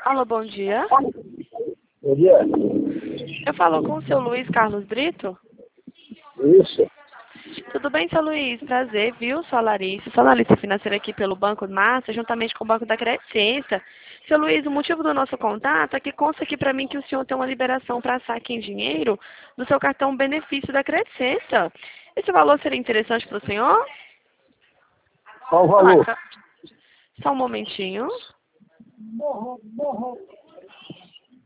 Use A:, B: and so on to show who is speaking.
A: Alô, bom dia.
B: Bom dia.
A: Eu falo com o seu Luiz Carlos Brito.
B: Isso.
A: Tudo bem, seu Luiz? Prazer, viu? Sou a Larissa, sou analista financeira aqui pelo Banco Massa, juntamente com o Banco da Crescência. Seu Luiz, o motivo do nosso contato é que consta aqui para mim que o senhor tem uma liberação para saque em dinheiro do seu cartão benefício da Crescência. Esse valor seria interessante para o senhor?
B: Qual o valor?
A: Só um momentinho.